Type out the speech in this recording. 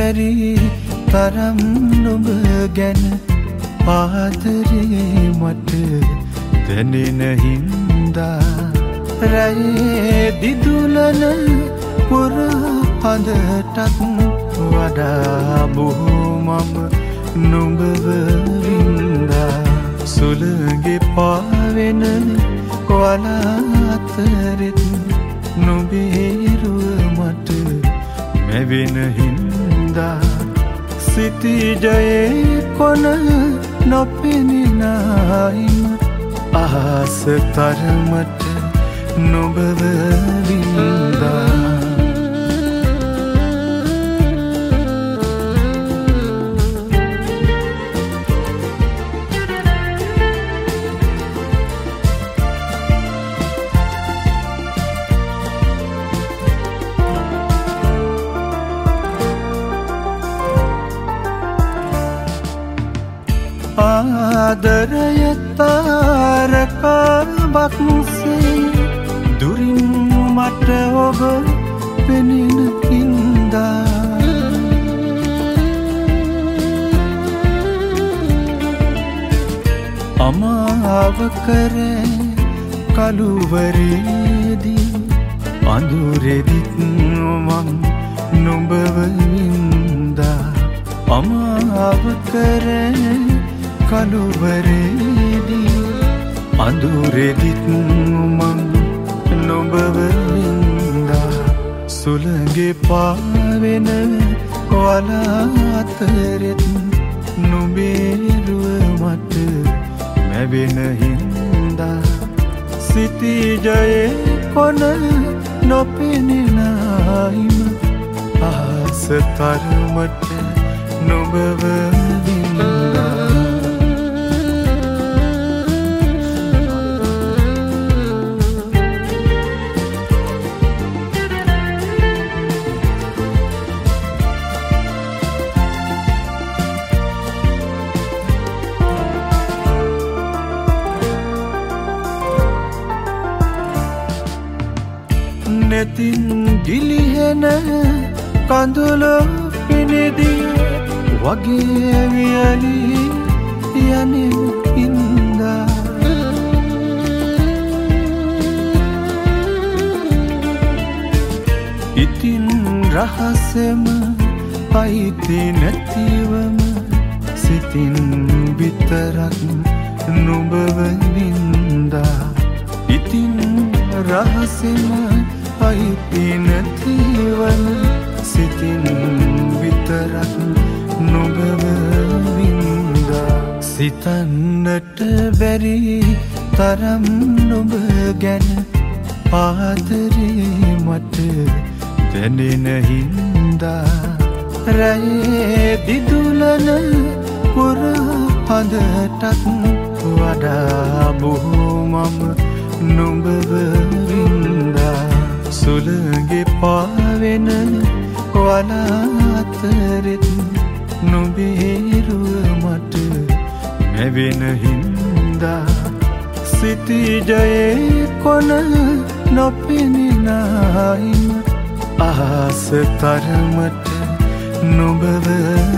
බැරි තරම් නුඹ ගැන පාදරේ මට දැනෙන හින්දා රැයේ දිදුලන පුර හඳටත් වඩා බොහෝ මම නුඹව වින්දා සුළඟේ පාවෙන වලාතරෙත් නුඹේ රුව මට මැවෙන හින්දා සිතිජයේ කොන නොපෙනෙනයිම අහස තරමට නුඹව වින්දා ආදරය තාරකාවක්සේ දුරින් මට ඔබ පෙනෙන හින්දා අමාව කරේ කළුවරේදී අඳුරෙදිත් මං නුඹව වින්දා අමාව කරේ කළුවරේදී අඳුරෙදිත් මං නුඹව වින්දා සුළඟේ පාවෙන වලාතරෙත් නුඹේ රුව මට මැවෙන හින්දා සිතිජයේ කොන නොපෙනෙනයිම අහස තරමට නුඹව වින්දා නැතින් ගිලිහෙන කඳුළු පිනිදිය වගේ වියලි යනෙන හින්දා ඉතින් රහසෙම අයිති නැතිවම සිතින් විතරක් නුඹව වින්දා ඉතින් රහසෙම අයිති නැතිවම සිතින් විතරක් නුඹව වින්දා සිතන්නට බැරි තරම් නුඹ ගැන ආදරේ මට දැනෙන හින්දා රැයේ දිදුලන පුර හඳටත් වඩා බොහෝ මම නුඹව වින්දා සුළඟේ පාවෙන වලාතරෙත් නුඹේ රුව මට මැවෙන හින්දා සිතිජයේ කොන නොපෙනෙනයිම අහස තරමට නුඹව